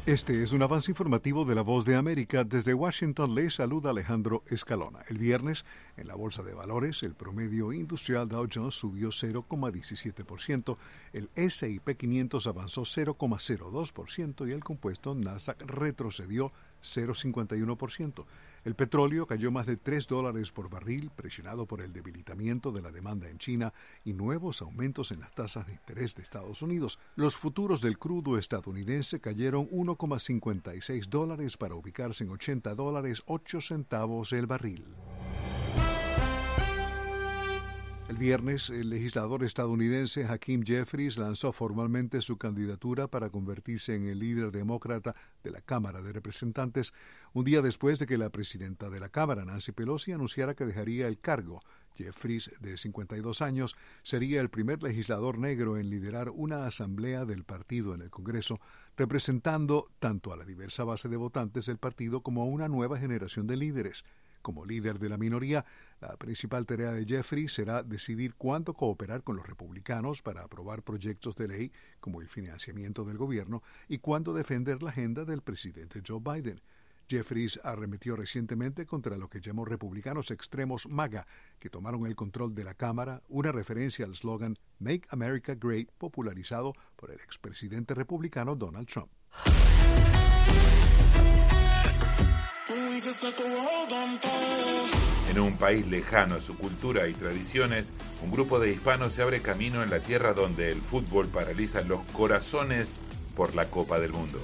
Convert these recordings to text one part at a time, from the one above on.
Este es un avance informativo de La Voz de América. Desde Washington le saluda Alejandro Escalona. El viernes, en la Bolsa de Valores, el promedio industrial Dow Jones subió 0,17%, el S&P 500 avanzó 0,02% y el compuesto Nasdaq retrocedió 0,51%. El petróleo cayó más de $3 por barril, presionado por el debilitamiento de la demanda en China y nuevos aumentos en las tasas de interés de Estados Unidos. Los futuros del crudo estadounidense cayeron $1,56 para ubicarse en $80.08 el barril. El viernes, el legislador estadounidense Hakeem Jeffries lanzó formalmente su candidatura para convertirse en el líder demócrata de la Cámara de Representantes, un día después de que la presidenta de la Cámara, Nancy Pelosi, anunciara que dejaría el cargo. Jeffries, de 52 años, sería el primer legislador negro en liderar una asamblea del partido en el Congreso, representando tanto a la diversa base de votantes del partido como a una nueva generación de líderes. Como líder de la minoría, la principal tarea de Jeffries será decidir cuándo cooperar con los republicanos para aprobar proyectos de ley como el financiamiento del gobierno y cuándo defender la agenda del presidente Joe Biden. Jeffries arremetió recientemente contra lo que llamó republicanos extremos MAGA, que tomaron el control de la Cámara, una referencia al slogan Make America Great, popularizado por el expresidente republicano Donald Trump. En un país lejano a su cultura y tradiciones, un grupo de hispanos se abre camino en la tierra donde el fútbol paraliza los corazones por la Copa del Mundo.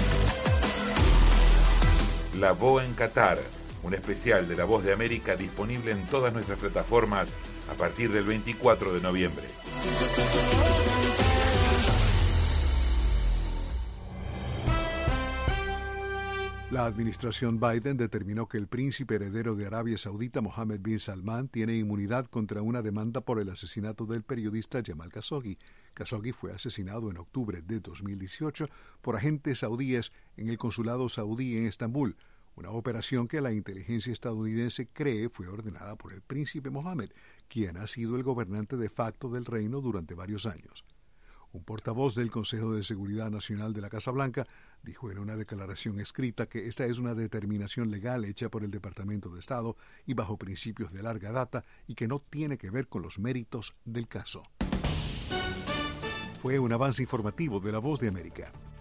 La Voz en Qatar, un especial de La Voz de América disponible en todas nuestras plataformas a partir del 24 de noviembre. La administración Biden determinó que el príncipe heredero de Arabia Saudita, Mohammed bin Salman, tiene inmunidad contra una demanda por el asesinato del periodista Jamal Khashoggi. Khashoggi fue asesinado en octubre de 2018 por agentes saudíes en el consulado saudí en Estambul, una operación que la inteligencia estadounidense cree fue ordenada por el príncipe Mohammed, quien ha sido el gobernante de facto del reino durante varios años. Un portavoz del Consejo de Seguridad Nacional de la Casa Blanca dijo en una declaración escrita que esta es una determinación legal hecha por el Departamento de Estado y bajo principios de larga data y que no tiene que ver con los méritos del caso. Fue un avance informativo de La Voz de América.